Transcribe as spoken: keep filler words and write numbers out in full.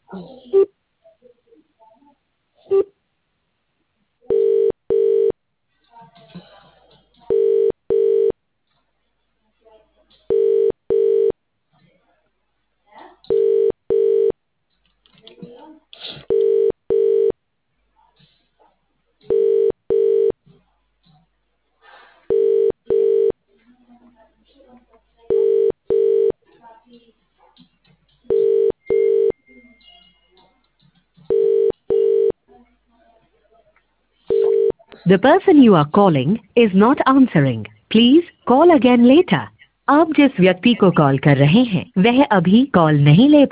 The person you are calling is not answering. Please call again later. आप जिस व्यक्ति को कॉल कर रहे हैं वह अभी कॉल नहीं ले